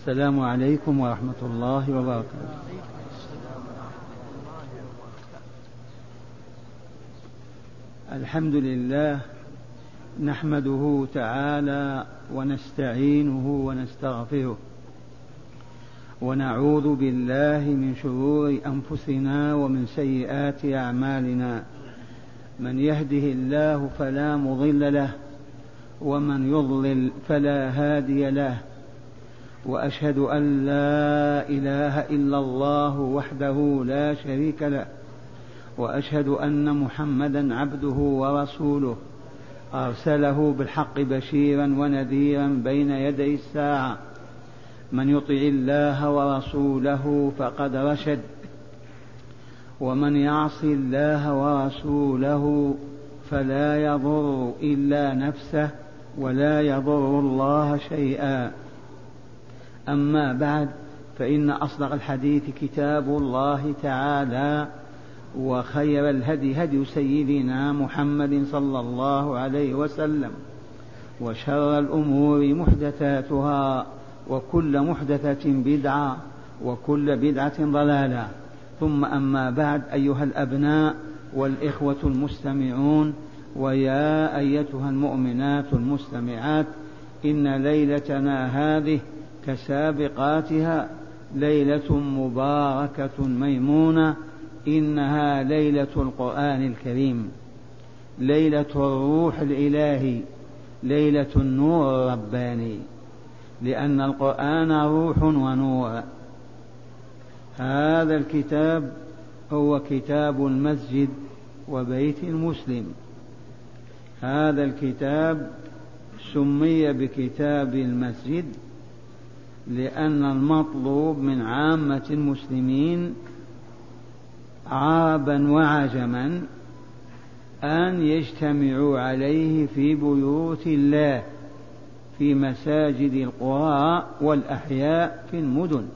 السلام عليكم ورحمة الله وبركاته. الحمد لله نحمده تعالى ونستعينه ونستغفره ونعوذ بالله من شرور أنفسنا ومن سيئات أعمالنا. من يهده الله فلا مضل له ومن يضلل فلا هادي له، وأشهد أن لا إله إلا الله وحده لا شريك له، وأشهد أن محمدا عبده ورسوله أرسله بالحق بشيرا ونذيرا بين يدي الساعة. من يطع الله ورسوله فقد رشد، ومن يعص الله ورسوله فلا يضر إلا نفسه ولا يضر الله شيئا. أما بعد، فإن أصدق الحديث كتاب الله تعالى، وخير الهدي هدي سيدنا محمد صلى الله عليه وسلم، وشر الأمور محدثاتها، وكل محدثة بدعة، وكل بدعة ضلالة. ثم أما بعد، أيها الأبناء والإخوة المستمعون، ويا أيتها المؤمنات المستمعات، إن ليلتنا هذه كسابقاتها ليلة مباركة ميمونة، إنها ليلة القرآن الكريم، ليلة الروح الإلهي، ليلة النور الرباني، لأن القرآن روح ونور. هذا الكتاب هو كتاب المسجد وبيت المسلم. هذا الكتاب سمي بكتاب المسجد لأن المطلوب من عامة المسلمين عربا وعجما أن يجتمعوا عليه في بيوت الله، في مساجد القرى والأحياء في المدن،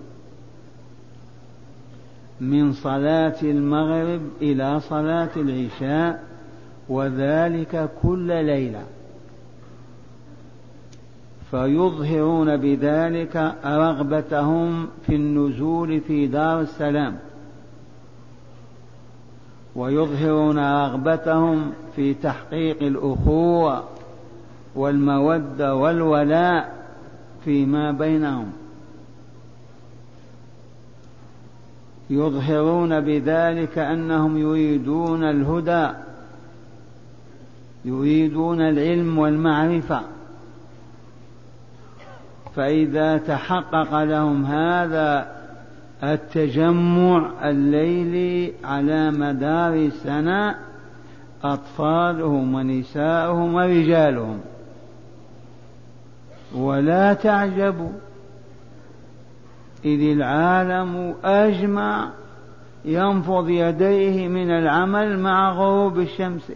من صلاة المغرب إلى صلاة العشاء، وذلك كل ليلة، فيظهرون بذلك رغبتهم في النزول في دار السلام، ويظهرون رغبتهم في تحقيق الأخوة والمودة والولاء فيما بينهم، يظهرون بذلك أنهم يريدون الهدى، يريدون العلم والمعرفة. فإذا تحقق لهم هذا التجمع الليلي على مدار السنة، أطفالهم ونساءهم ورجالهم، ولا تعجبوا إذ العالم أجمع ينفض يديه من العمل مع غروب الشمس،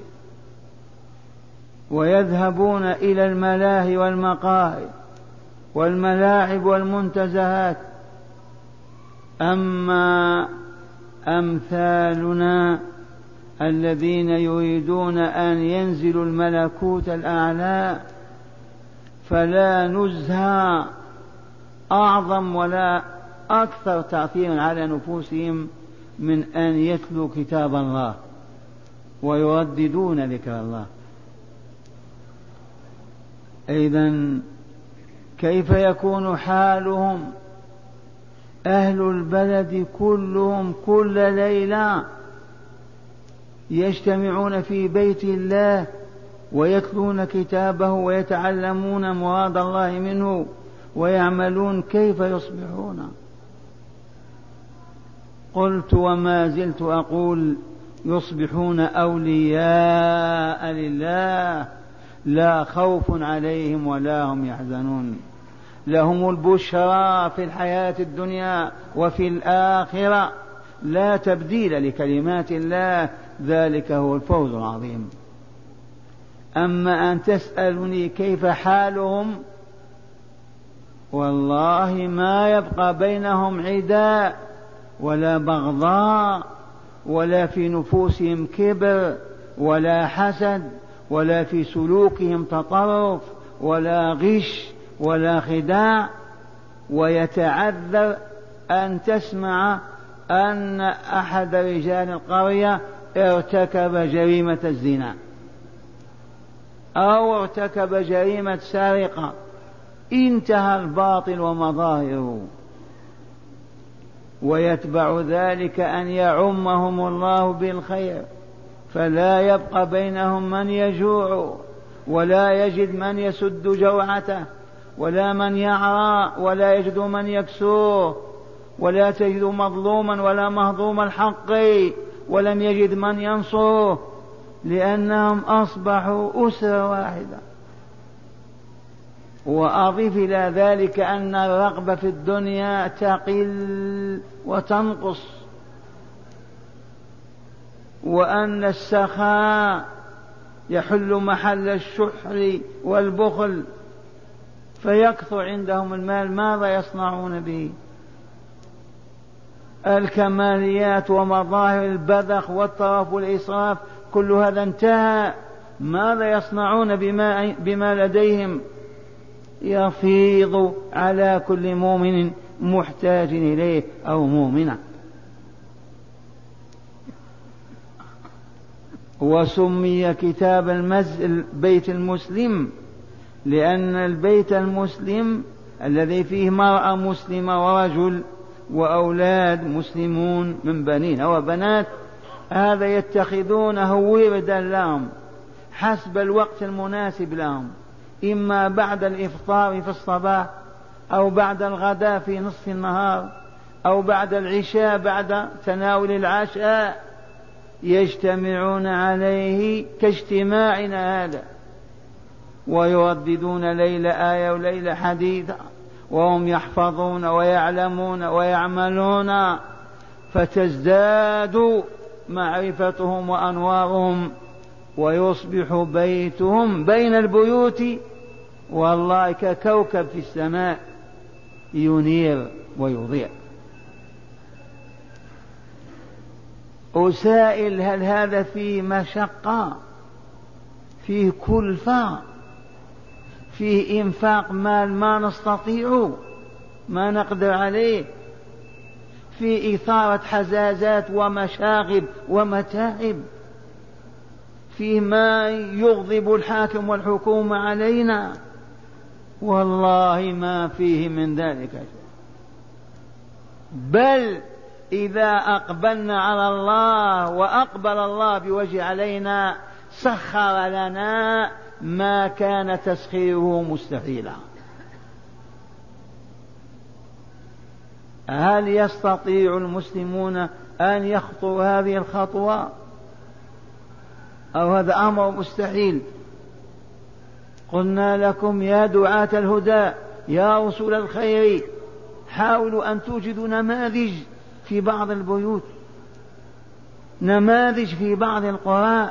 ويذهبون إلى الملاهي والمقاهي والملاعب والمنتزهات. أما أمثالنا الذين يريدون أن ينزلوا الملكوت الأعلى، فلا نزهة أعظم ولا أكثر تأثيرا على نفوسهم من أن يتلوا كتاب الله ويرددون ذكر الله. إذن كيف يكون حالهم؟ أهل البلد كلهم كل ليلة يجتمعون في بيت الله ويتلون كتابه ويتعلمون مراد الله منه ويعملون. كيف يصبحون؟ قلت وما زلت أقول يصبحون أولياء لله، لا خوف عليهم ولا هم يحزنون، لهم البشرى في الحياة الدنيا وفي الآخرة، لا تبديل لكلمات الله، ذلك هو الفوز العظيم. أما أن تسألني كيف حالهم، والله ما يبقى بينهم عداء ولا بغضاء، ولا في نفوسهم كبر ولا حسد، ولا في سلوكهم تطرف ولا غش ولا خداع، ويتعذر أن تسمع أن أحد رجال القرية ارتكب جريمة الزنا أو ارتكب جريمة سرقة، انتهى الباطل ومظاهره، ويتبع ذلك أن يعمهم الله بالخير، فلا يبقى بينهم من يجوع ولا يجد من يسد جوعته ولا من يعرى ولا يجد من يكسوه ولا تجد مظلوما ولا مهضوم الحق ولم يجد من ينصره، لأنهم أصبحوا أسرة واحدة. وأضف إلى ذلك أن الرغبة في الدنيا تقل وتنقص، وأن السخاء يحل محل الشح والبخل، فيكثر عندهم المال، ماذا يصنعون به؟ الكماليات ومظاهر البذخ والطرف والإسراف كل هذا انتهى، ماذا يصنعون بما لديهم؟ يفيض على كل مؤمن محتاج إليه أو مؤمنة. وسمي كتاب البيت المسلم لأن البيت المسلم الذي فيه مرأة مسلمة ورجل وأولاد مسلمون من بنين وبنات، هذا يتخذونه وردا لهم حسب الوقت المناسب لهم، إما بعد الإفطار في الصباح أو بعد الغداء في نصف النهار أو بعد العشاء بعد تناول العشاء، يجتمعون عليه كاجتماعنا هذا، ويرددون ليلة آية وليلة حديثة، وهم يحفظون ويعلمون ويعملون، فتزداد معرفتهم وأنوارهم، ويصبح بيتهم بين البيوت والله ككوكب في السماء ينير ويضيء. أسائل: هل هذا فيه مشقة، فيه كلفة، فيه إنفاق مال ما نستطيع ما نقدر عليه، فيه إثارة حزازات ومشاغب ومتاعب، فيه ما يغضب الحاكم والحكومة علينا؟ والله ما فيه من ذلك، بل إذا أقبلنا على الله وأقبل الله بوجه علينا سخر لنا ما كان تسخيره مستحيلا. هل يستطيع المسلمون أن يخطوا هذه الخطوة أو هذا أمر مستحيل؟ قلنا لكم يا دعاة الهدى يا رسول الخير، حاولوا أن توجدوا نماذج في بعض البيوت، نماذج في بعض القرى.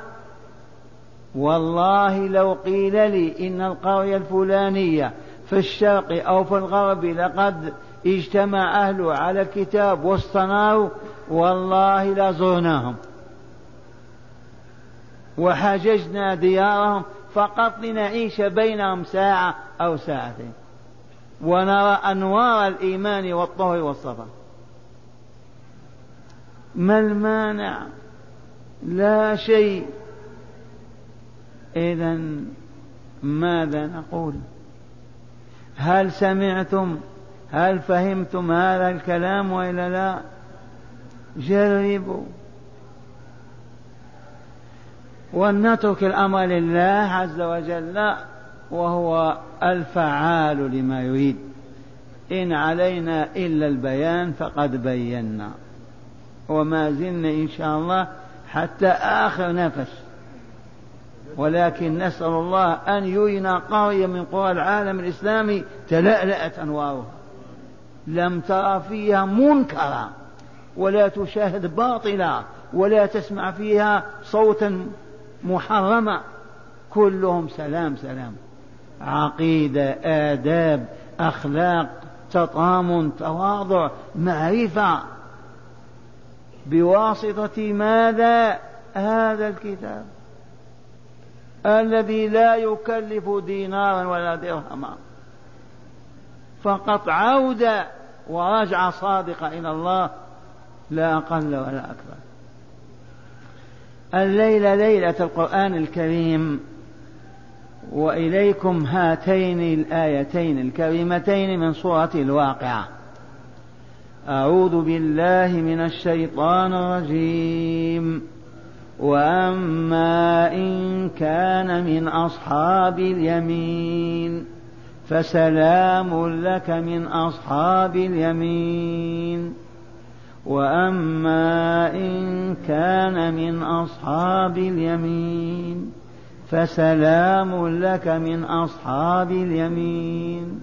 والله لو قيل لي إن القرية الفلانية في الشرق أو في الغرب لقد اجتمع أهله على الكتاب واصطنعوا، والله لزرناهم وحججنا ديارهم فقط لنعيش بينهم ساعة أو ساعتين ونرى أنوار الإيمان والطهر والصفا. ما المانع؟ لا شيء. إذن ماذا نقول؟ هل سمعتم؟ هل فهمتم هذا الكلام وإلا لا؟ جربوا ونترك الأمر لله عز وجل، وهو الفعال لما يريد. إن علينا إلا البيان فقد بينا، وما زلنا إن شاء الله حتى آخر نفس، ولكن نسأل الله أن يرينا قرية من قرى العالم الإسلامي تلألأت أنوارها، لم ترى فيها منكرا ولا تشاهد باطلا ولا تسمع فيها صوتا محرما، كلهم سلام سلام، عقيدة، آداب، أخلاق، تطامن، تواضع، معرفة، بواسطة ماذا؟ هذا الكتاب الذي لا يكلف دينارا ولا درهما، فقط عودة ورجعة صادقة إلى الله، لا أقل ولا أكثر. الليلة ليلة القرآن الكريم، وإليكم هاتين الآيتين الكريمتين من سورة الواقعة. أعوذ بالله من الشيطان الرجيم. وأما إن كان من أصحاب اليمين فسلام لك من أصحاب اليمين. وأما إن كان من أصحاب اليمين فسلام لك من أصحاب اليمين.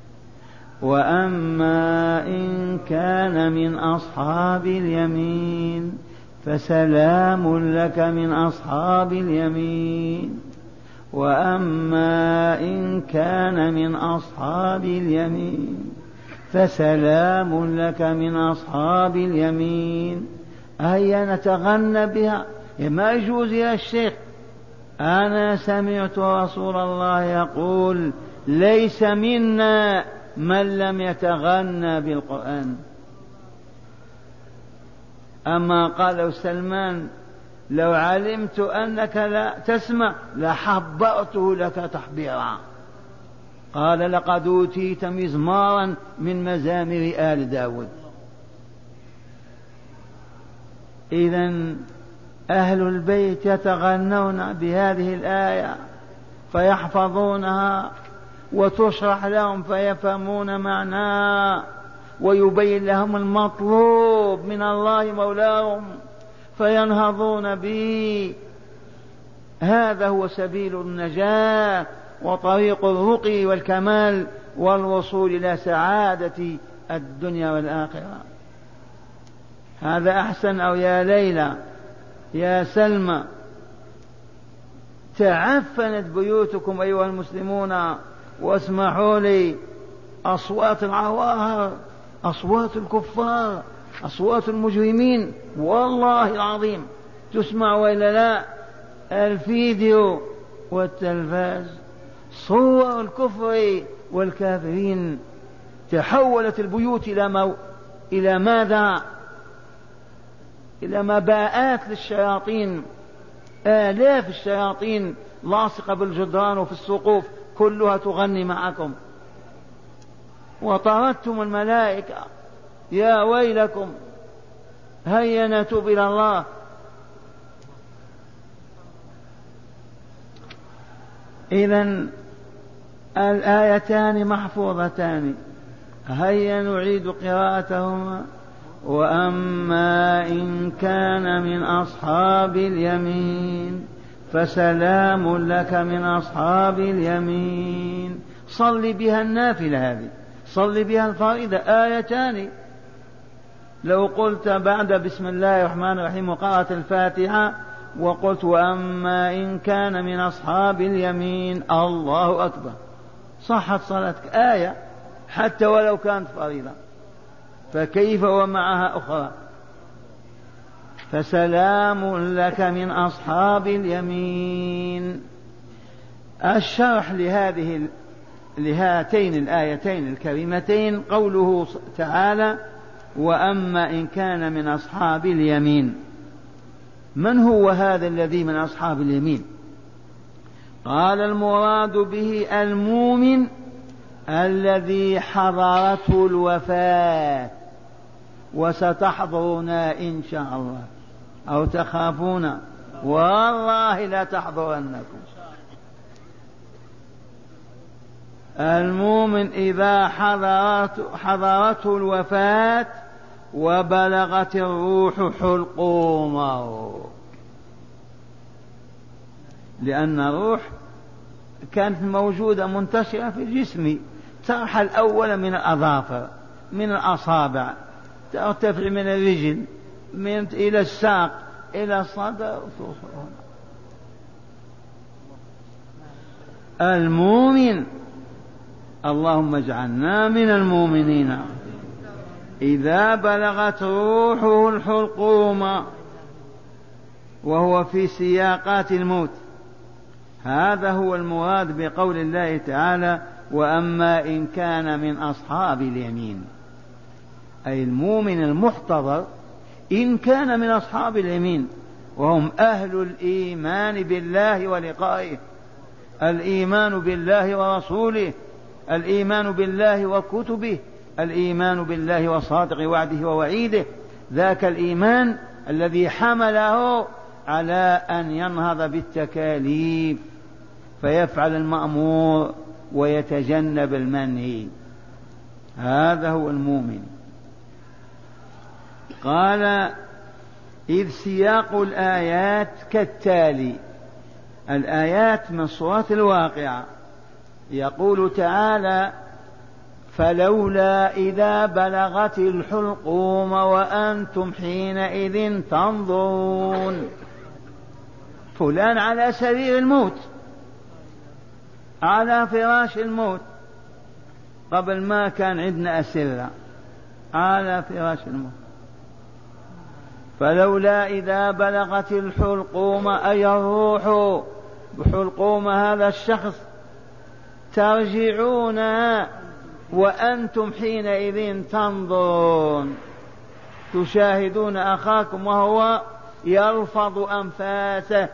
وأما إن كان من أصحاب اليمين فسلام لك من أصحاب اليمين. وأما إن كان من أصحاب اليمين فسلام لك من أصحاب اليمين. هيا نتغنى بها، ما يجوز يا الشيخ. أنا سمعت رسول الله يقول: ليس منا من لم يتغنى بالقرآن. أما قال سلمان: لو علمت أنك لا تسمع لحبرته لك تحبيرا. قال: لقد أوتيت مزمارا من مزامر آل داود. إذن أهل البيت يتغنون بهذه الآية فيحفظونها، وتشرح لهم فيفهمون معناها، ويبين لهم المطلوب من الله مولاهم فينهضون به. هذا هو سبيل النجاة وطريق الرقي والكمال والوصول إلى سعادة الدنيا والآخرة. هذا أحسن. أو يا ليلى يا سلمى، تعفنت بيوتكم أيها المسلمون، واسمحوا لي، أصوات العواهر، أصوات الكفار، أصوات المجرمين والله العظيم تسمع وإلا لا؟ الفيديو والتلفاز، صور الكفر والكافرين. تحولت البيوت إلى ماذا؟ إلى مباءات للشياطين. آلاف الشياطين لاصقة بالجدران وفي السقوف كلها تغني معكم. وطردتم الملائكة. يا ويلكم، هيا نتوب إلى الله. إذن الآيتان محفوظتان، هيا نعيد قراءتهما. وأما إن كان من أصحاب اليمين فسلام لك من أصحاب اليمين. صل بها النافلة هذه، صل بها الفريضة، آيتان. لو قلت بعد بسم الله الرحمن الرحيم وقرأت الفاتحة وقلت وأما إن كان من أصحاب اليمين، الله أكبر، صحت صلاتك، آية حتى ولو كانت فريضة، فكيف ومعها أخرى؟ فسلام لك من أصحاب اليمين. الشرح لهاتين الآيتين الكريمتين قوله تعالى: وأما إن كان من أصحاب اليمين. من هو هذا الذي من أصحاب اليمين؟ قال: المراد به المؤمن الذي حضرته الوفاة. وستحضرون إن شاء الله، أو تخافون والله لا تحضرنكم. المؤمن إذا حضرته الوفاة وبلغت الروح حلقومه، لأن الروح كانت موجودة منتشرة في الجسم، ترحل أولا من الأظافر، من الأصابع، ترتفع من الرجل، إلى الساق، إلى الصدر. المؤمن، اللهم اجعلنا من المؤمنين، إذا بلغت روحه الحلقوم وهو في سياقات الموت. هذا هو المراد بقول الله تعالى: وأما إن كان من أصحاب اليمين، أي المؤمن المحتضر إن كان من أصحاب اليمين وهم أهل الإيمان بالله ولقائه، الإيمان بالله ورسوله، الإيمان بالله وكتبه، الإيمان بالله وصادق وعده ووعيده، ذاك الإيمان الذي حمله على أن ينهض بالتكاليف فيفعل المأمور ويتجنب المنهي، هذا هو المؤمن. قال إذ سياق الآيات كالتالي. الآيات من سورة الواقعة، يقول تعالى فلولا إذا بلغت الحلقوم وأنتم حينئذ تنظرون. فلان على سرير الموت، على فراش الموت، قبل ما كان عندنا أسرة، على فراش الموت. فلولا إذا بلغت الحلقوم أي الروح بحلقوم هذا الشخص ترجعونها وأنتم حينئذ تنظرون، تشاهدون أخاكم وهو يلفظ أنفاسه،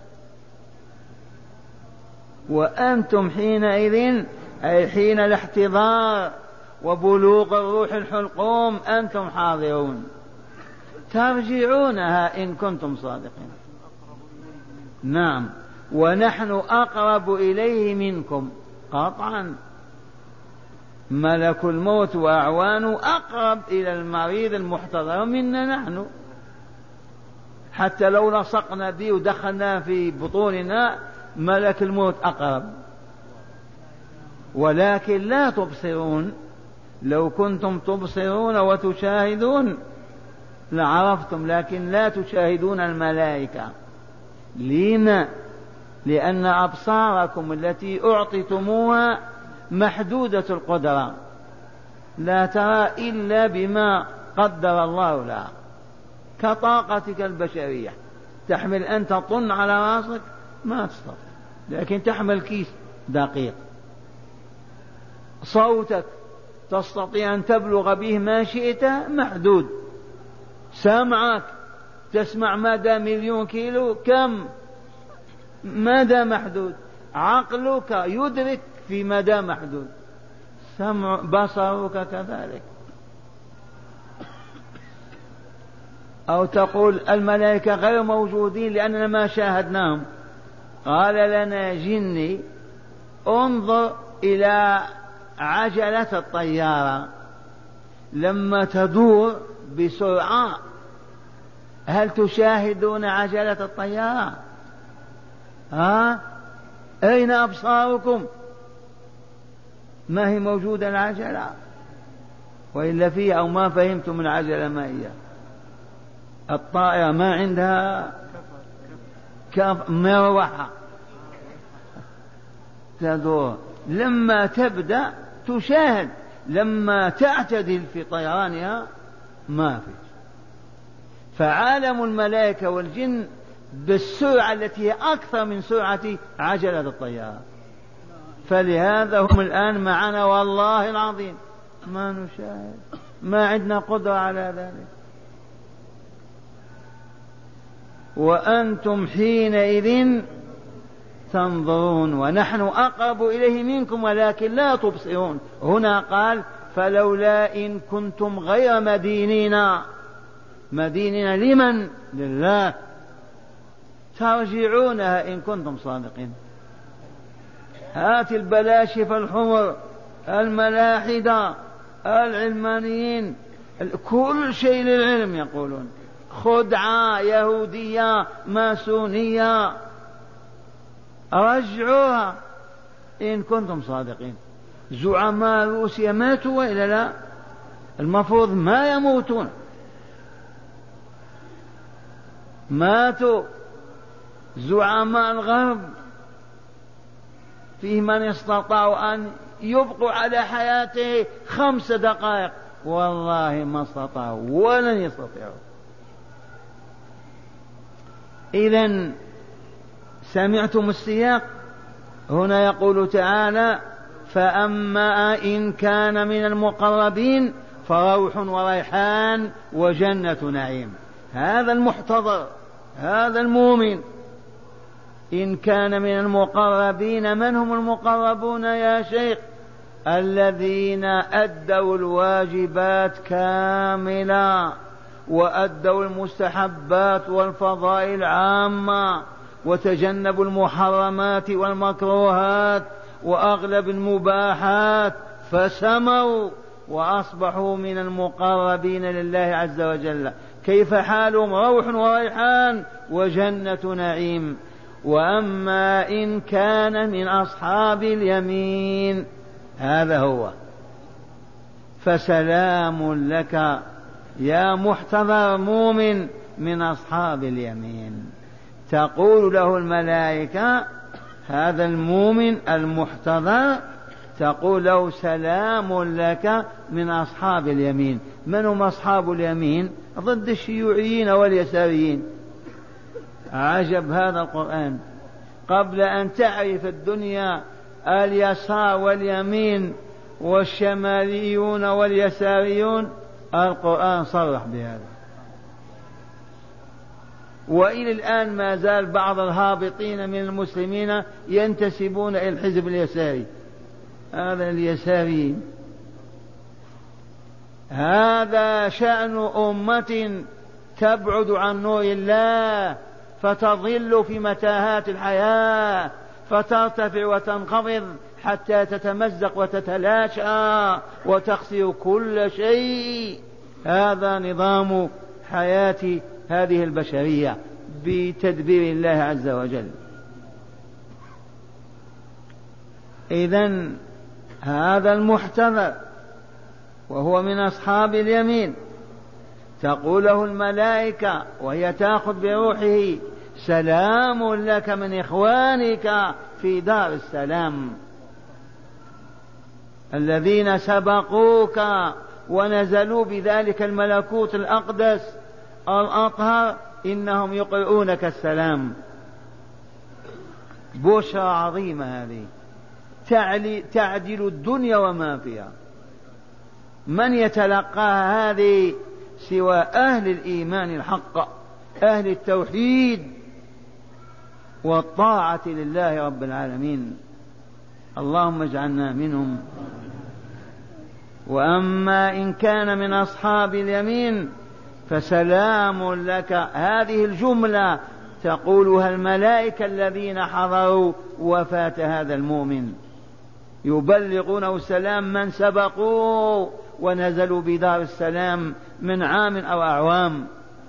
وأنتم حينئذ أي حين الاحتضار وبلوغ الروح الحلقوم أنتم حاضرون، ترجعونها إن كنتم صادقين. نعم، ونحن أقرب إليه منكم، قطعا ملك الموت وأعوانه أقرب إلى المريض المحتضر منا نحن، حتى لو لصقنا به ودخلنا في بطوننا ملك الموت أقرب، ولكن لا تبصرون. لو كنتم تبصرون وتشاهدون لعرفتم، لكن لا تشاهدون الملائكة. لما؟ لأن أبصاركم التي أعطيتموها محدودة القدرة، لا ترى إلا بما قدر الله لها، كطاقتك البشرية. تحمل أن تطن على راسك ما تستطيع، لكن تحمل كيس دقيق. صوتك تستطيع أن تبلغ به ما شئت، محدود. سمعك تسمع مدى 1,000,000 كيلو، كم؟ مدى محدود. عقلك يدرك في مدى محدود، بصرك كذلك. أو تقول الملائكة غير موجودين لأننا ما شاهدناهم. قال لنا جني انظر إلى عجلة الطيارة لما تدور بسرعة، هل تشاهدون عجلة الطيارة؟ أين أبصاركم؟ ما هي موجودة العجلة، وإلا فيها أو ما فهمتم العجلة ما هي. الطائرة ما عندها مروحة تدور، لما تبدأ تشاهد، لما تعتدل في طيرانها ما في. فعالم الملائكة والجن بالسرعة التي هي أكثر من سرعة عجلة الطيارة، فلهذا هم الآن معنا والله العظيم ما نشاهد، ما عندنا قدرة على ذلك. وأنتم حينئذ تنظرون ونحن أقرب إليه منكم ولكن لا تبصرون. هنا قال فلولا إن كنتم غير مدينين. مدينين لمن؟ لله. ترجعونها إن كنتم صادقين. هات البلاشف الحمر، الملاحدة، العلمانيين، كل شيء للعلم يقولون، خدعة يهودية ماسونية، رجعوها إن كنتم صادقين. زعماء روسيا ماتوا وإلا لا؟ المفروض ما يموتون، ماتوا. زعماء الغرب فيه من استطاعوا أن يبقوا على حياته 5 دقائق، والله ما استطاعوا ولن يستطيعوا. إذن سمعتم السياق. هنا يقول تعالى فأما إن كان من المقربين فروح وريحان وجنة نعيم. هذا المحتضر، هذا المؤمن. إن كان من المقربين، من هم المقربون يا شيخ؟ الذين أدوا الواجبات كاملة وأدوا المستحبات والفضائل عامة وتجنبوا المحرمات والمكروهات وأغلب المباحات فسموا وأصبحوا من المقربين لله عز وجل. كيف حالهم؟ روح وريحان وجنة نعيم. وأما إن كان من أصحاب اليمين، هذا هو، فسلام لك يا محتضر مؤمن من أصحاب اليمين. تقول له الملائكة، هذا المؤمن المحتضر تقول له سلام لك من أصحاب اليمين. من هم أصحاب اليمين؟ ضد الشيوعيين واليساريين. عجب هذا القرآن. قبل أن تعرف الدنيا اليسار واليمين والشماليون واليساريون، القرآن صرح بهذا. وإلى الآن ما زال بعض الهابطين من المسلمين ينتسبون إلى الحزب اليساري. هذا اليساري. هذا شأن أمة تبعد عن نور الله فتظل في متاهات الحياة، فترتفع وتنخفض حتى تتمزق وتتلاشى وتخسر كل شيء. هذا نظام حياة هذه البشرية بتدبير الله عز وجل. إذن هذا المحتضر وهو من أصحاب اليمين تقول له الملائكة وهي تأخذ بروحه سلام لك من إخوانك في دار السلام الذين سبقوك ونزلوا بذلك الملكوت الأقدس الأطهر، إنهم يقرؤونك السلام. بشرى عظيمة هذه تعدل الدنيا وما فيها. من يتلقاها هذه سوى أهل الإيمان الحق، أهل التوحيد والطاعة لله رب العالمين. اللهم اجعلنا منهم. وأما إن كان من أصحاب اليمين فسلام لك. هذه الجملة تقولها الملائكة الذين حضروا وفاة هذا المؤمن، يبلغونه السلام من سبقوا ونزلوا بدار السلام من عام أو أعوام.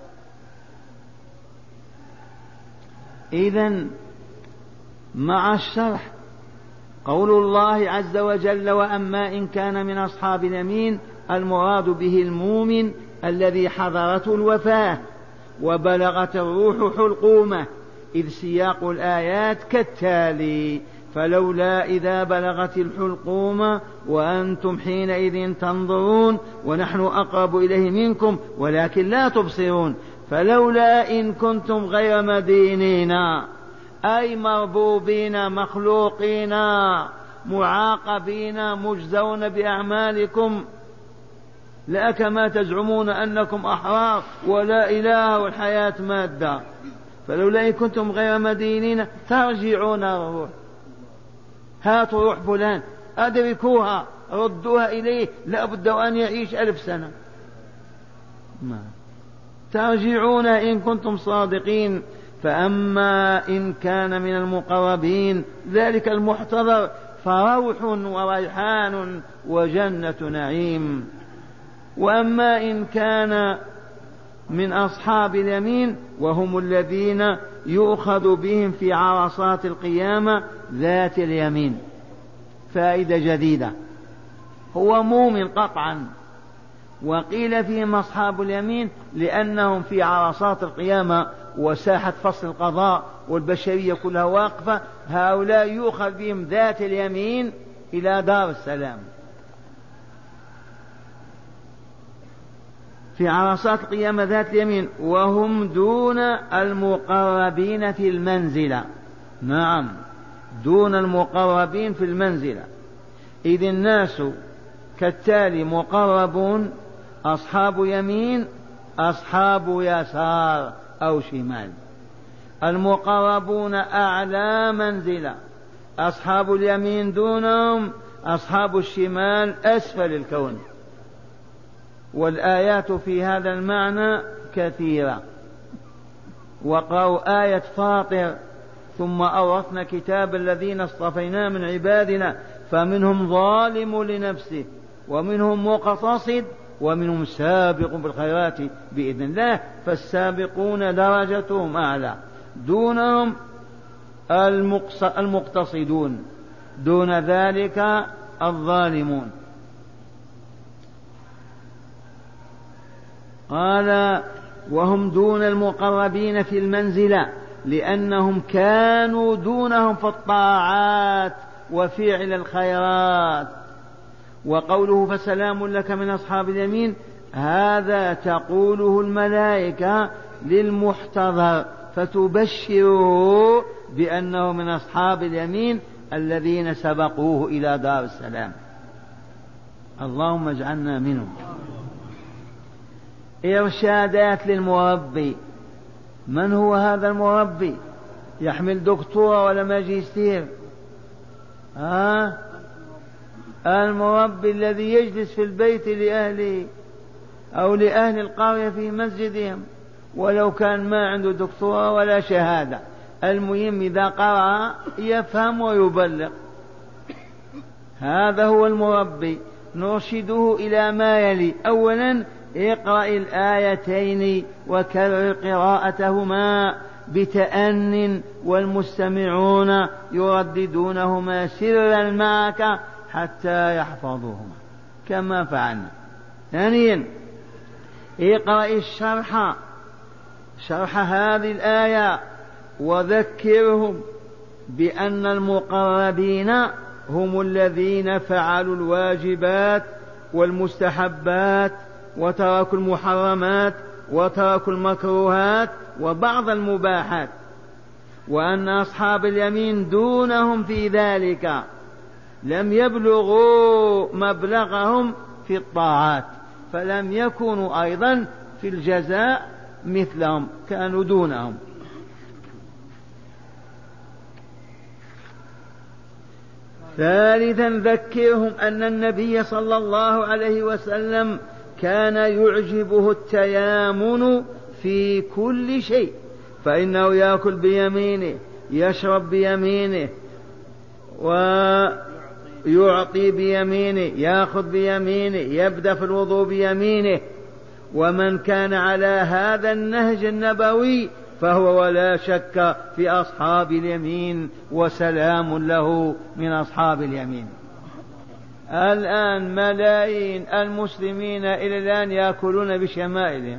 إذن مع الشرح قول الله عز وجل وأما إن كان من أصحاب اليمين، المراد به المؤمن الذي حضرته الوفاة وبلغت الروح حلقومه، إذ سياق الآيات كالتالي: فلولا إذا بلغت الحلقوم وأنتم حينئذ تنظرون ونحن أقرب إليه منكم ولكن لا تبصرون. فلولا إن كنتم غير مدينين، أي مربوبين مخلوقين معاقبين مجزون بأعمالكم، لا كما تزعمون أنكم أحرار ولا إله والحياة مادة. فلولا إن كنتم غير مدينين ترجعون الروح، هاتوا روح فلان أدركوها ردوها إليه، لا بد أن يعيش 1000 سنة. ما ترجعون إن كنتم صادقين. فأما إن كان من المقربين ذلك المحتضر فروح وريحان وجنة نعيم. وأما إن كان من أصحاب اليمين وهم الذين يؤخذ بهم في عرصات القيامة ذات اليمين. فائدة جديدة، هو مؤمن قطعا، وقيل فيهم أصحاب اليمين لأنهم في عرصات القيامة وساحة فصل القضاء والبشرية كلها واقفة، هؤلاء يؤخذ بهم ذات اليمين إلى دار السلام في عرصات القيامة ذات اليمين، وهم دون المقربين في المنزلة. نعم، دون المقربين في المنزلة. إذ الناس كالتالي: مقربون، أصحاب يمين، أصحاب يسار أو شمال. المقربون أعلى منزلة، أصحاب اليمين دونهم، أصحاب الشمال أسفل الكون. والآيات في هذا المعنى كثيرة. وقرأوا آية فاطر: ثم أورثنا كتاب الذين اصطفينا من عبادنا فمنهم ظالم لنفسه ومنهم مقتصد ومنهم سابق بالخيرات بإذن الله. فالسابقون درجتهم أعلى، دونهم المقتصدون، دون ذلك الظالمون. قال: وهم دون المقربين في المنزلة لأنهم كانوا دونهم في الطاعات وفعل الخيرات. وقوله: فسلام لك من أصحاب اليمين، هذا تقوله الملائكة للمحتضر فتبشره بأنه من أصحاب اليمين الذين سبقوه إلى دار السلام. اللهم اجعلنا منهم. إرشادات للمربي. من هو هذا المربي؟ يحمل دكتوراه ولا ماجستير؟ المربي الذي يجلس في البيت لأهله أو لأهل القرية في مسجدهم، ولو كان ما عنده دكتوراه ولا شهادة، المهم إذا قرأ يفهم ويبلغ. هذا هو المربي. نرشده إلى ما يلي: أولا اقرأ الآيتين وكرر قراءتهما بتأن، والمستمعون يرددونهما سرا معك حتى يحفظوهما كما فعلنا. ثانيا اقرأ الشرح، شرح هذه الآية، وذكرهم بأن المقربين هم الذين فعلوا الواجبات والمستحبات وتركوا المحرمات وتركوا المكروهات وبعض المباحات، وأن أصحاب اليمين دونهم في ذلك، لم يبلغوا مبلغهم في الطاعات، فلم يكونوا أيضا في الجزاء مثلهم، كانوا دونهم. ثالثا ذكرهم أن النبي صلى الله عليه وسلم كان يعجبه التيامن في كل شيء، فإنه يأكل بيمينه، يشرب بيمينه، ويعطي بيمينه، يأخذ بيمينه، يبدأ في الوضوء بيمينه. ومن كان على هذا النهج النبوي فهو ولا شك في أصحاب اليمين، وسلام له من أصحاب اليمين. الآن ملايين المسلمين إلى الآن يأكلون بشمائلهم.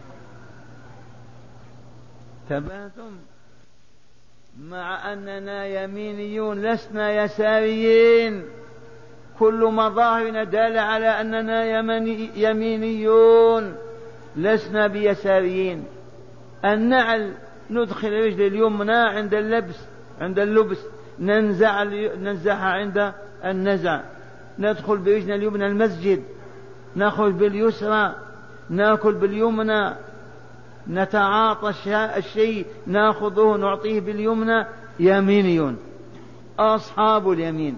تبعتم مع أننا يمينيون لسنا يساريين. كل مظاهرنا دالة على أننا يمينيون لسنا بيساريين. النعل ندخل الرجل اليمنى عند اللبس ننزعها عند النزع، ندخل برجلنا اليمنى المسجد، نخرج باليسرى، نأكل باليمنى، نتعاطى الشيء نأخذه نعطيه باليمنى. يمينيون أصحاب اليمين.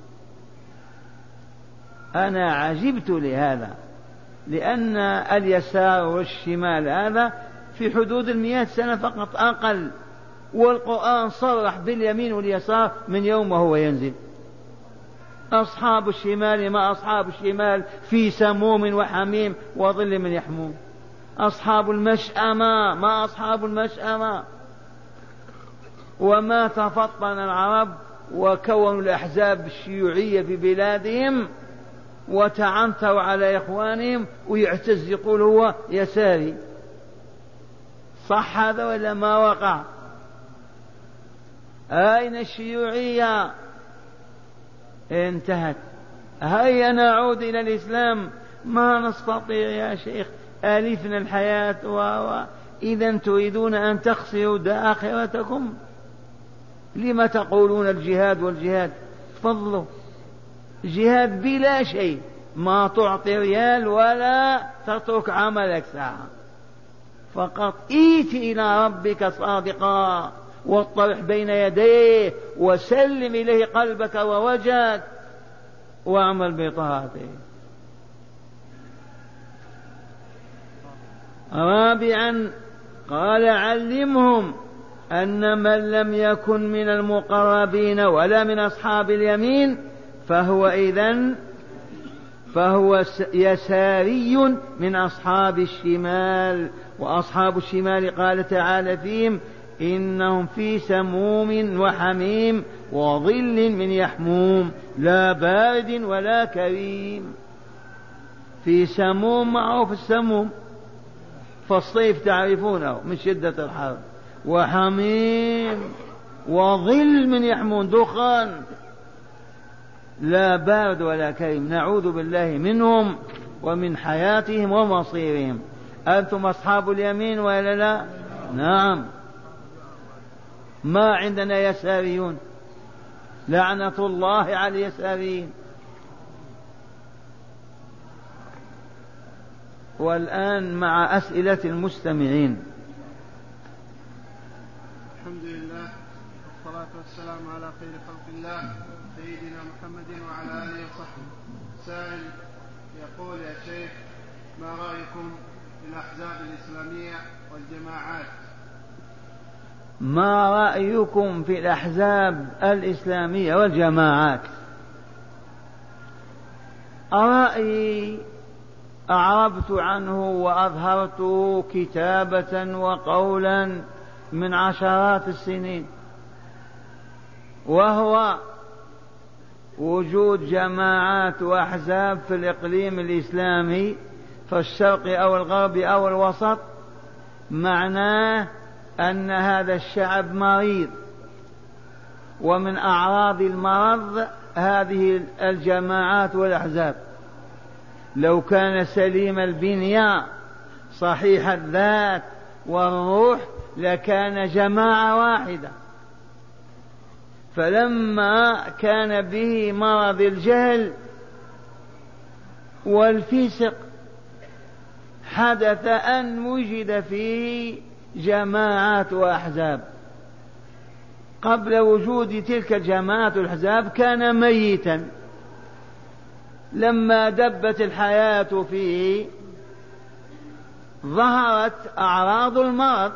أنا عجبت لهذا، لأن اليسار والشمال هذا في حدود 100 سنة فقط أقل، والقرآن صرح باليمين واليسار من يوم وهو ينزل. أصحاب الشمال ما أصحاب الشمال في سموم وحميم وظل من يحموم. أصحاب المشأمة ما أصحاب المشأمة. وما تفطن العرب وكونوا الأحزاب الشيوعية في بلادهم وتعنتوا على إخوانهم ويعتز يقول هو يساري. صح هذا ولا ما وقع؟ أين الشيوعية؟ انتهت. هيا نعود إلى الإسلام. ما نستطيع يا شيخ، ألفنا الحياة إذا تريدون أن تخسروا آخرتكم. لما تقولون الجهاد والجهاد؟ تفضلوا. جهاد بلا شيء، ما تعطي ريال ولا تترك عملك ساعة، فقط ائت إلى ربك صادقا واطرح بين يديه وسلم إليه قلبك ووجهك واعمل بطاعته. رابعا قال علمهم أن من لم يكن من المقربين ولا من أصحاب اليمين فهو يساري من أصحاب الشمال. وأصحاب الشمال قال تعالى فيهم إنهم في سموم وحميم وظل من يحموم لا بارد ولا كريم. في سموم، معروف السموم فالصيف تعرفونه من شدة الحر، وحميم وظل من يحمون دخان، لا بارد ولا كريم. نعوذ بالله منهم ومن حياتهم ومصيرهم. أنتم أصحاب اليمين ولا لا؟ نعم. ما عندنا يساريون، لعنة الله على اليساريين. والآن مع أسئلة المستمعين. الحمد لله والصلاة والسلام على خير خلق الله سيدنا محمد وعلى آله وصحبه. سائل يقول يا شيخ ما رأيكم في الأحزاب الإسلامية والجماعات؟ ما رأيكم في الأحزاب الإسلامية والجماعات؟ رأيي أعربت عنه وأظهرته كتابة وقولا من عشرات السنين، وهو وجود جماعات وأحزاب في الإقليم الإسلامي في الشرق أو الغرب أو الوسط، معناه أن هذا الشعب مريض، ومن أعراض المرض هذه الجماعات والأحزاب. لو كان سليم البنية صحيح الذات والروح لكان جماعة واحدة، فلما كان به مرض الجهل والفسق حدث أن وجد فيه جماعات وأحزاب. قبل وجود تلك الجماعات والأحزاب كان ميتا، لما دبت الحياة فيه ظهرت أعراض المرض،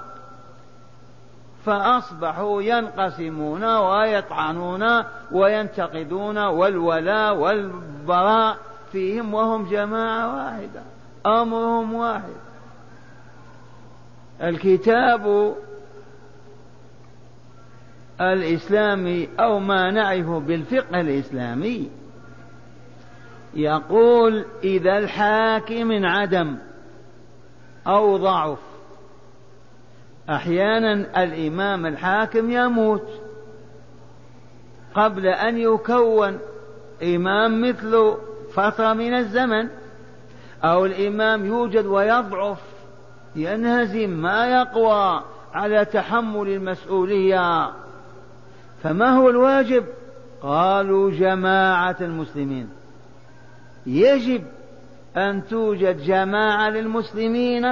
فأصبحوا ينقسمون ويطعنون وينتقدون والولاء والبراء فيهم، وهم جماعة واحدة أمرهم واحد. الكتاب الإسلامي أو ما نعرفه بالفقه الإسلامي يقول إذا الحاكم انعدم أو ضعف، أحيانا الإمام الحاكم يموت قبل أن يكون إمام مثل فترة من الزمن، أو الإمام يوجد ويضعف ينهزم ما يقوى على تحمل المسؤولية، فما هو الواجب؟ قالوا جماعة المسلمين. يجب أن توجد جماعة للمسلمين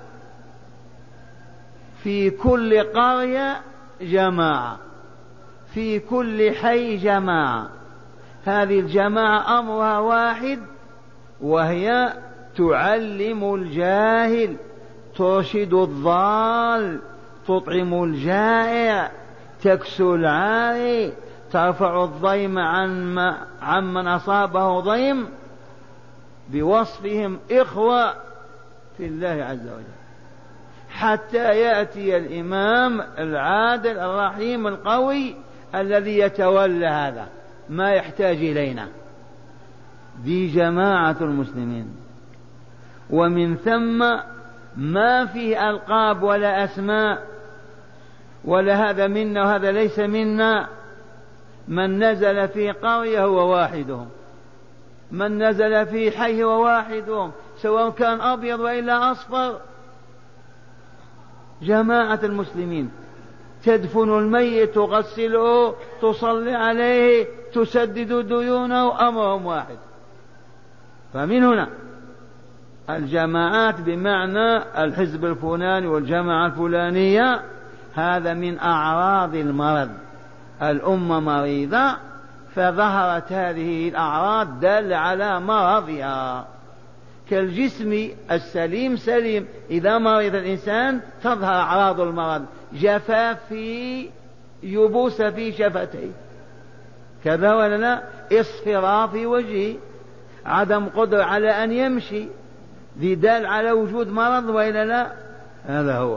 في كل قرية، جماعة في كل حي، جماعة. هذه الجماعة أمرها واحد، وهي تعلم الجاهل، ترشد الضال، تطعم الجائع، تكسو العاري، ترفع الضيم عمن أصابه ضيم، بوصفهم إخوة في الله عز وجل، حتى يأتي الإمام العادل الرحيم القوي الذي يتولى هذا، ما يحتاج إلينا. دي جماعة المسلمين. ومن ثم ما فيه ألقاب ولا أسماء، ولا هذا منا وهذا ليس منا. من نزل في قرية هو واحدهم، من نزل في حي هو واحدهم، سواء كان أبيض وإلا أصفر. جماعة المسلمين تدفن الميت، تغسله، تصلي عليه، تسدد ديونه، أمرهم واحد. فمن هنا الجماعات بمعنى الحزب الفلاني والجماعة الفلانية، هذا من أعراض المرض. الأمة مريضة فظهرت هذه الأعراض دل على مرضها، كالجسم السليم سليم، إذا مرض الإنسان تظهر أعراض المرض، جفاف في يبوس في شفتيه كذا ولا لا، اصفرار في وجهه، عدم قدرة على أن يمشي، ذي دال على وجود مرض وإلا لا. هذا هو.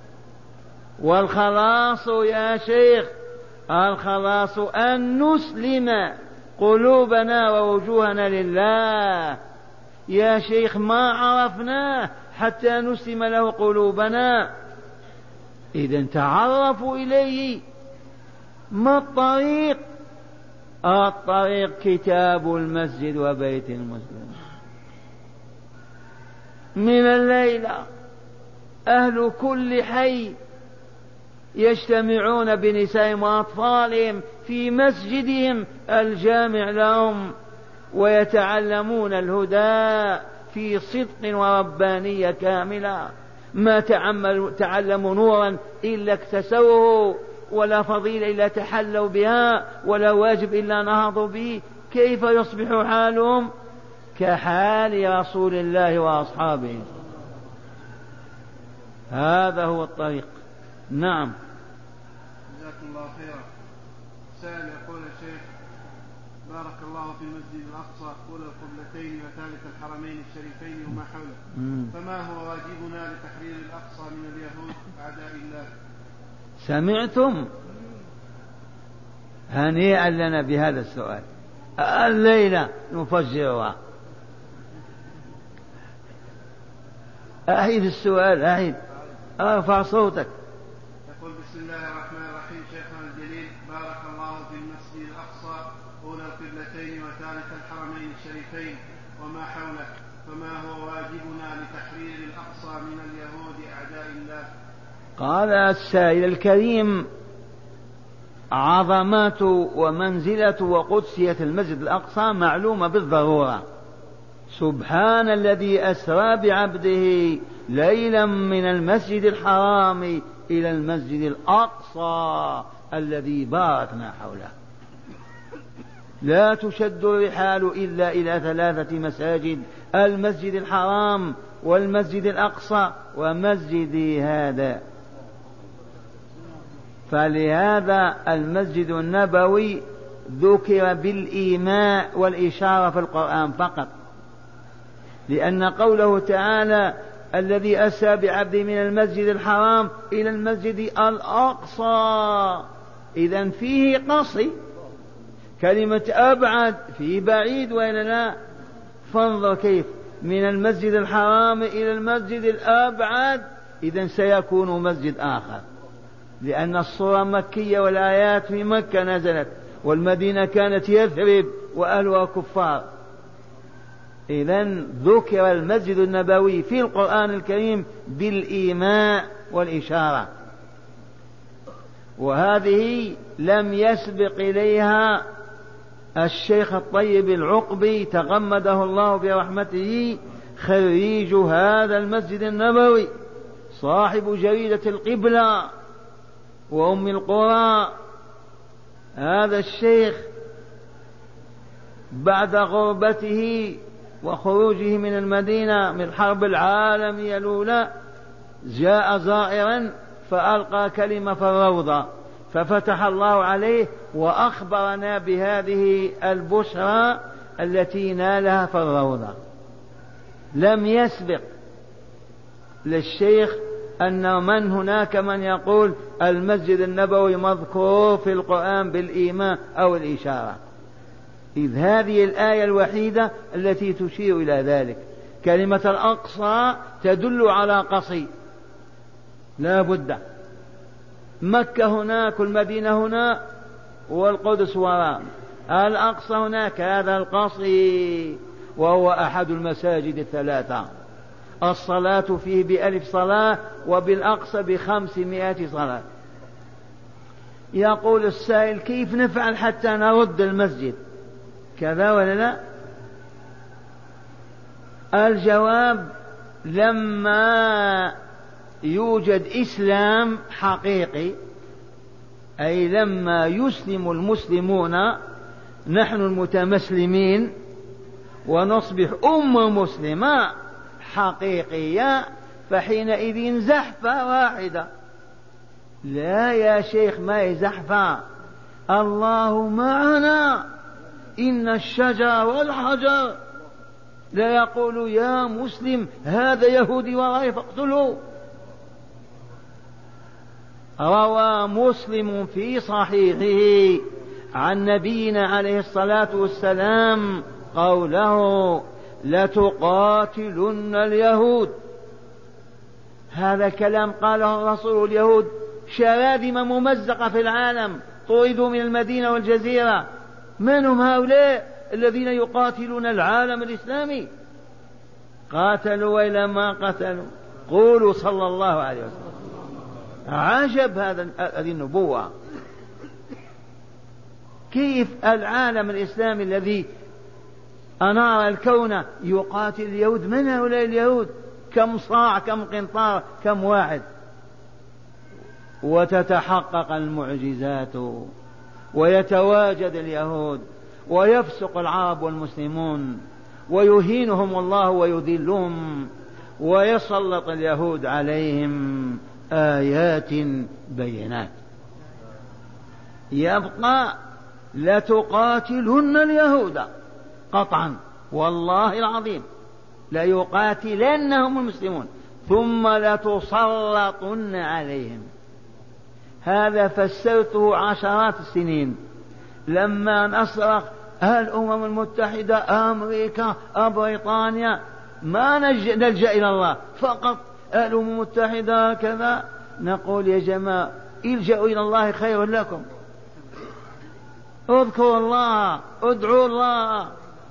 والخلاص يا شيخ، الخلاص أن نسلم قلوبنا ووجوهنا لله. يا شيخ ما عرفناه حتى نسلم له قلوبنا. إذن تعرفوا إليه. ما الطريق؟ الطريق كتاب المسجد وبيت المسلم. من الليلة أهل كل حي يجتمعون بنسائهم وأطفالهم في مسجدهم الجامع لهم، ويتعلمون الهدى في صدق وربانية كاملة. ما تعلموا نورا إلا اكتسوه، ولا فضيلة إلا تحلوا بها، ولا واجب إلا نهضوا به. كيف يصبح حالهم؟ كحال رسول الله وأصحابه. هذا هو الطريق. نعم. جزاكم الله خيرا. سائل يقول يا شيخ بارك الله في المسجد الأقصى أولى القبلتين وثالث الحرمين الشريفين وما حوله، فما هو واجبنا لتحرير الأقصى من اليهود أعداء الله؟ سمعتم؟ هنيئا لنا بهذا السؤال، الليلة نفجرها. أعيد السؤال، أعيد، ارفع صوتك. يقول بسم الله الرحمن الرحيم. شيخنا الجليل بارك الله في المسجد الأقصى أولى القبلتين وثالث الحرمين الشريفين وما حوله، فما هو واجبنا لتحرير الأقصى من اليهود أعداء الله؟ قال السائل الكريم: عظمات ومنزلة وقدسية المسجد الأقصى معلومة بالضرورة. سبحان الذي أسرى بعبده ليلا من المسجد الحرام إلى المسجد الأقصى الذي باركنا حوله. لا تشد الرحال إلا إلى 3 مساجد: المسجد الحرام والمسجد الأقصى ومسجدي هذا. فلهذا المسجد النبوي ذكر بالإيماء والإشارة في القرآن فقط، لأن قوله تعالى: الذي أسرى بعبده من المسجد الحرام إلى المسجد الأقصى، إذن فيه قصي. كلمة أبعد فيه بعيد وإلا لا؟ فانظر كيف من المسجد الحرام إلى المسجد الأبعد، إذن سيكون مسجد آخر، لأن الصورة مكية والآيات في مكة نزلت، والمدينة كانت يثرب وأهلها كفار. إذن ذكر المسجد النبوي في القرآن الكريم بالإيماء والإشارة، وهذه لم يسبق إليها الشيخ الطيب العقبي تغمده الله برحمته، خريج هذا المسجد النبوي، صاحب جريدة القبلة وأم القرى. هذا الشيخ بعد غربته وخروجه من المدينة من الحرب العالمية الأولى جاء زائرا فألقى كلمة في الروضة، ففتح الله عليه وأخبرنا بهذه البشرى التي نالها في الروضة. لم يسبق للشيخ أن من هناك من يقول المسجد النبوي مذكور في القرآن بالإيمان أو الإشارة، إذ هذه الآية الوحيدة التي تشير إلى ذلك. كلمة الأقصى تدل على قصي لا بد. مكة هناك والمدينة هنا والقدس وراء، الأقصى هناك، هذا القصي، وهو أحد المساجد 3. الصلاة فيه ب1000 صلاة، وبالأقصى ب500 صلاة. يقول السائل كيف نفعل حتى نرد المسجد؟ كذا ولا لا؟ الجواب لما يوجد إسلام حقيقي، أي لما يسلم المسلمون نحن المتمسلمين ونصبح أمة مسلمة حقيقية، فحينئذ زحفة واحدة. لا يا شيخ، ما هي زحفة، الله معنا، إن الشجر والحجر لا يقول يا مسلم هذا يهودي ورائي فاقتله. روى مسلم في صحيحه عن نبينا عليه الصلاة والسلام قوله لتقاتلن اليهود. هذا كلام قاله الرسول. اليهود شراذم ممزقة في العالم، طردوا من المدينة والجزيرة. من هم هؤلاء الذين يقاتلون العالم الإسلامي؟ قاتلوا وإلا ما قتلوا؟ قولوا صلى الله عليه وسلم. عجب هذه النبوة. كيف العالم الإسلامي الذي أنار الكون يقاتل اليهود؟ من هؤلاء اليهود؟ كم صاع، كم قنطار، كم واحد؟ وتتحقق المعجزات ويتواجد اليهود ويفسق العرب والمسلمون ويهينهم الله ويذلهم ويسلط اليهود عليهم آيات بينات. يبقى لتقاتلن اليهود قطعا، والله العظيم ليقاتلنهم المسلمون ثم لتسلطن عليهم. هذا فسرته عشرات السنين لما نصرخ الأمم المتحدة، أمريكا، بريطانيا، ما نلجأ إلى الله فقط. الأمم المتحدة كذا، نقول يا جماعة الجأوا إلى الله خير لكم، اذكروا الله، ادعوا الله.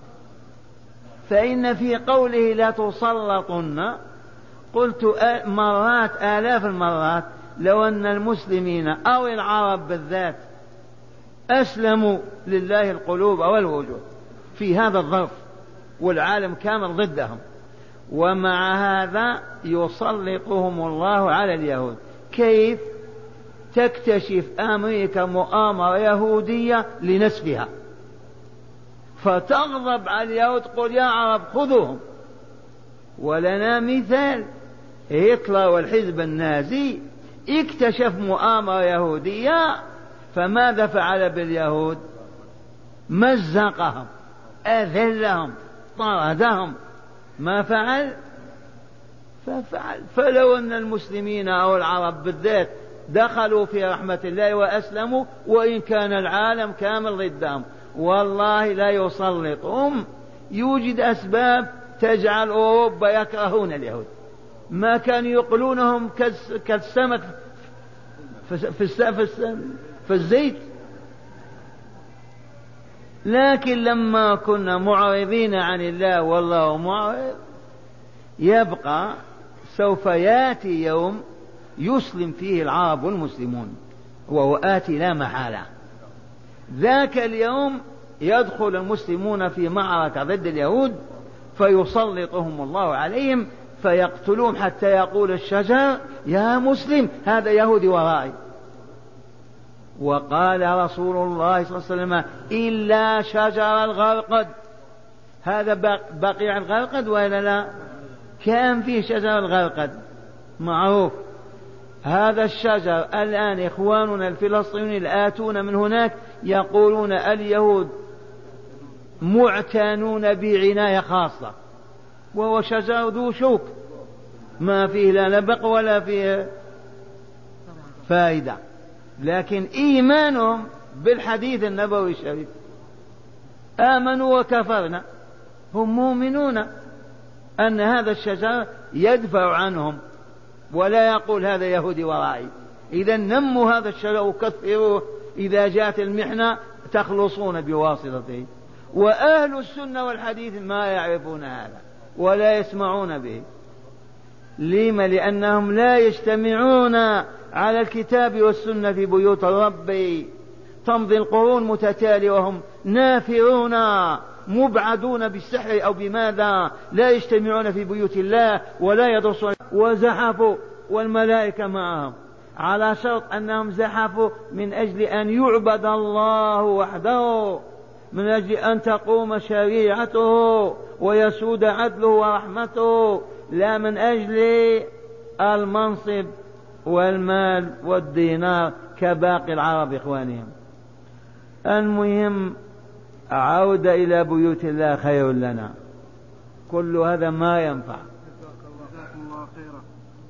فإن في قوله لا تسلطن قلت مرات آلاف المرات لو أن المسلمين أو العرب بالذات أسلموا لله القلوب والوجود في هذا الظرف والعالم كامل ضدهم، ومع هذا يسلطهم الله على اليهود. كيف؟ تكتشف أمريكا مؤامرة يهودية لنسفها فتغضب على اليهود، تقول يا عرب خذوهم. ولنا مثال، هتلر والحزب النازي اكتشف مؤامرة يهودية، فماذا فعل باليهود؟ مزقهم، أذلهم، طردهم. ما فعل؟ ففعل. فلو أن المسلمين أو العرب بالذات دخلوا في رحمة الله وأسلموا، وإن كان العالم كامل ضدهم، والله لا يسلطهم. يوجد أسباب تجعل أوروبا يكرهون اليهود، ما كانوا يقلونهم كالسمك في الزيت. لكن لما كنا معرضين عن الله والله معرض، يبقى سوف يأتي يوم يسلم فيه العرب والمسلمون، وهو آتي لا محالة. ذاك اليوم يدخل المسلمون في معركة ضد اليهود فيسلطهم الله عليهم فيقتلون حتى يقول الشجر يا مسلم هذا يهودي ورائي. وقال رسول الله صلى الله عليه وسلم إلا شجر الغرقد. هذا بقيع الغرقد ولا لا؟ كان فيه شجر الغرقد معروف. هذا الشجر الآن إخواننا الفلسطينيين الآتون من هناك يقولون اليهود معتنون بعناية خاصة، وهو شجر ذو شوك ما فيه لا نبق ولا فيه فائدة، لكن إيمانهم بالحديث النبوي الشريف، آمنوا وكفرنا، هم مؤمنون أن هذا الشجر يدفع عنهم ولا يقول هذا يهودي ورائي. إذا نموا هذا الشجر وكثروه، إذا جاءت المحنة تخلصون بواسطته. وأهل السنة والحديث ما يعرفون هذا ولا يسمعون به. لما؟ لأنهم لا يجتمعون على الكتاب والسنة في بيوت الرب، تمضي القرون متتالية وهم نافرون مبعدون بالسحر أو بماذا، لا يجتمعون في بيوت الله ولا يدرسون، وزحفوا والملائكة معهم، على شرط أنهم زحفوا من أجل أن يعبد الله وحده، من أجل أن تقوم شريعته ويسود عدله ورحمته، لا من أجل المنصب والمال والدينار كباقي العرب إخوانهم. المهم عودة إلى بيوت الله خير لنا، كل هذا ما ينفع. جزاكم الله خيرا.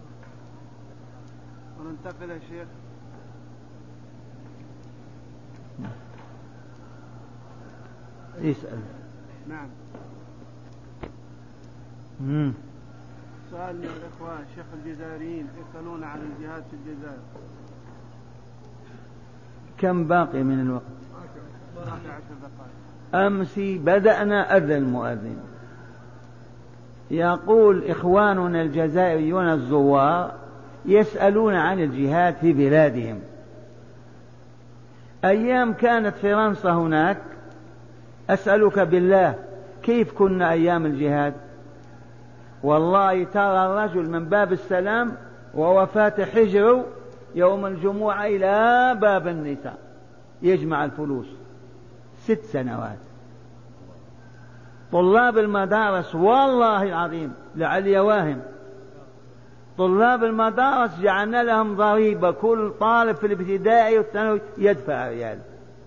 وننتقل يا شيخ يسأل. نعم. سؤال من الإخوة، شيخ الجزائريين يسألون عن الجهاد في الجزائر. كم باقي من الوقت؟ 10 دقائق. أمس بدأنا أذن المؤذن، يقول إخواننا الجزائريون الزوار يسألون عن الجهاد في بلادهم. أيام كانت فرنسا هناك، أسألك بالله كيف كنا أيام الجهاد؟ والله ترى الرجل من باب السلام وهو فاتح حجره يوم الجمعة إلى باب النساء يجمع الفلوس 6 سنوات. طلاب المدارس والله العظيم لعلي واهم، طلاب المدارس جعلنا لهم ضريبة، كل طالب في الابتدائي والثانوي يدفع ريال.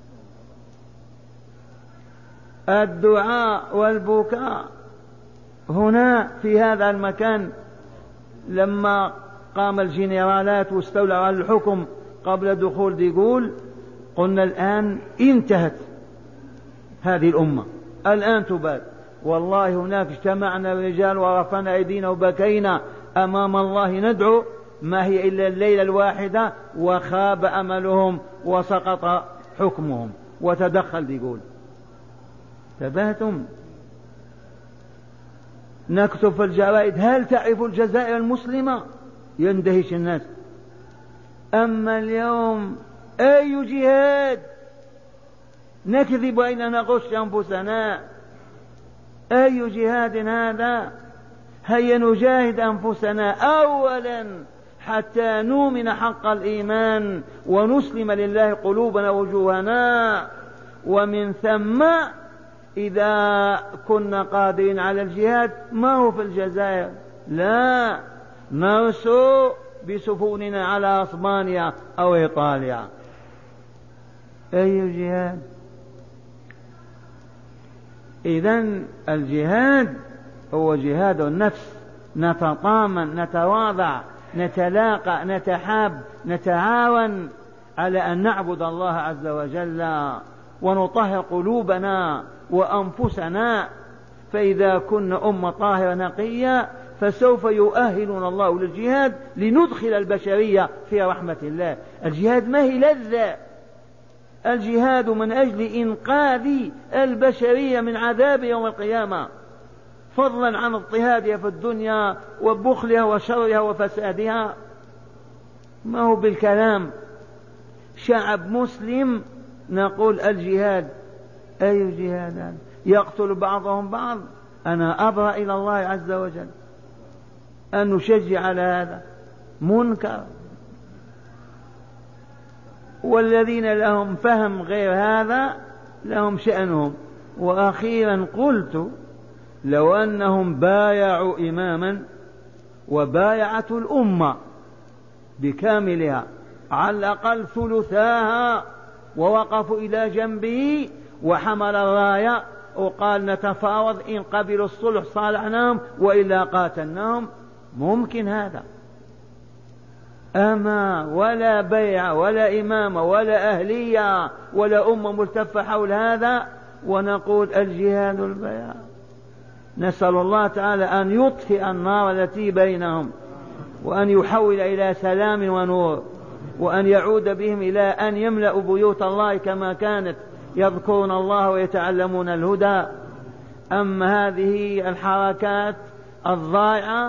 الدعاء والبكاء هنا في هذا المكان لما قام الجنرالات واستولوا على الحكم قبل دخول ديغول، قلنا الآن انتهت هذه الأمة، الآن تباد. والله هناك اجتمعنا الرجال ورفعنا أيدينا وبكينا أمام الله ندعو، ما هي إلا الليلة الواحدة وخاب أملهم وسقط حكمهم وتدخل ديغول. تبهتم. نكتب في الجرائد هل تعرف الجزائر المسلمة؟ يندهش الناس. أما اليوم أي جهاد؟ نكذب أين نغش أنفسنا؟ أي جهاد هذا؟ هيا نجاهد أنفسنا أولا حتى نؤمن حق الإيمان ونسلم لله قلوبنا ووجوهنا، ومن ثم إذا كنا قادرين على الجهاد ما هو في الجزائر، لا نرسو بسفوننا على أسبانيا أو إيطاليا. أي جهاد؟ إذن الجهاد هو جهاد النفس، نتطامن نتواضع نتلاقى نتحاب نتعاون على أن نعبد الله عز وجل ونطهر قلوبنا وأنفسنا، فإذا كنا أمة طاهرة نقية فسوف يؤهلنا الله للجهاد لندخل البشرية في رحمة الله. الجهاد ما هي لذة، الجهاد من أجل إنقاذ البشرية من عذاب يوم القيامة، فضلا عن اضطهادها في الدنيا وبخلها وشرها وفسادها. ما هو بالكلام. شعب مسلم نقول الجهاد، أي جهاد هذا؟ يقتل بعضهم بعض. أنا أبرأ إلى الله عز وجل أن نشجع على هذا منكر. والذين لهم فهم غير هذا لهم شأنهم. وأخيرا قلت لو أنهم بايعوا إماما وبايعته الأمة بكاملها على الأقل ثلثاها ووقفوا إلى جنبه وحمل الراية وقال نتفاوض، إن قبلوا الصلح صالحناهم وإلا قاتلناهم، ممكن هذا. أما ولا بيع ولا إمامة ولا أهلية ولا أمة ملتفة حول هذا، ونقول الجهاد البيع. نسأل الله تعالى أن يطفئ النار التي بينهم وأن يحول إلى سلام ونور، وأن يعود بهم إلى أن يملأوا بيوت الله كما كانت يذكرون الله ويتعلمون الهدى. أما هذه الحركات الضائعة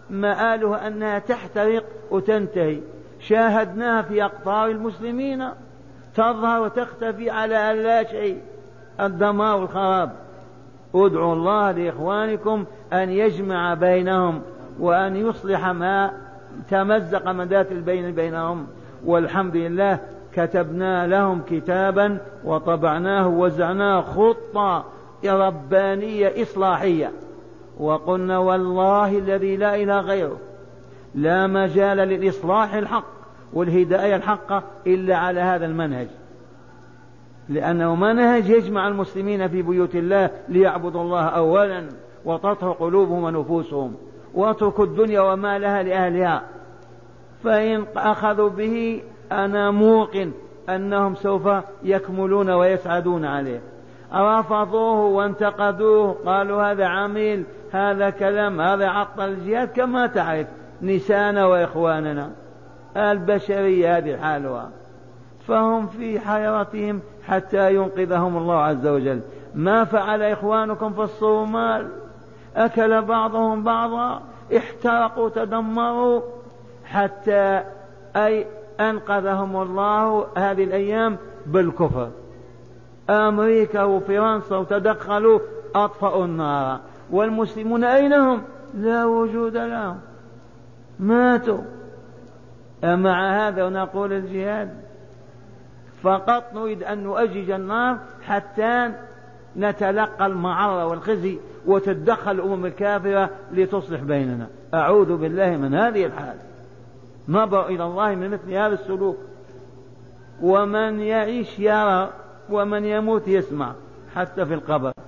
مآلها أنها تحترق وتنتهي. شاهدناها في أقطار المسلمين تظهر وتختفي على أن لا شيء، الدمار والخراب. ادعوا الله لإخوانكم أن يجمع بينهم وأن يصلح ما تمزق من ذات البين بينهم. والحمد لله كتبنا لهم كتابا وطبعناه ووزعناه خطة ربانية إصلاحية، وقلنا والله الذي لا إله غيره لا مجال للإصلاح الحق والهداية الحقة إلا على هذا المنهج، لأنه منهج يجمع المسلمين في بيوت الله ليعبدوا الله أولا وتطهر قلوبهم ونفوسهم واتركوا الدنيا وما لها لأهلها. فإن أخذوا به أنا موقن أنهم سوف يكملون ويسعدون عليه. رفضوه وانتقدوه، قالوا هذا عميل، هذا كلام، هذا عطل الجهاد، كما تعرف نسانا وإخواننا البشرية هذه حالها. فهم في حيرتهم حتى ينقذهم الله عز وجل. ما فعل إخوانكم في الصومال؟ أكل بعضهم بعضا، احترقوا تدمروا، حتى أي أنقذهم الله هذه الأيام بالكفر. أمريكا وفرنسا وتدخلوا أطفأوا النار، والمسلمون أين هم؟ لا وجود لهم، ماتوا. مع هذا نقول الجهاد فقط نريد أن نؤجج النار حتى نتلقى المعرة والخزي وتتدخل الأمم الكافرة لتصلح بيننا. أعوذ بالله من هذه الحال، نبرأ إلى الله من مثل هذا السلوك. ومن يعيش يرى ومن يموت يسمع حتى في القبر.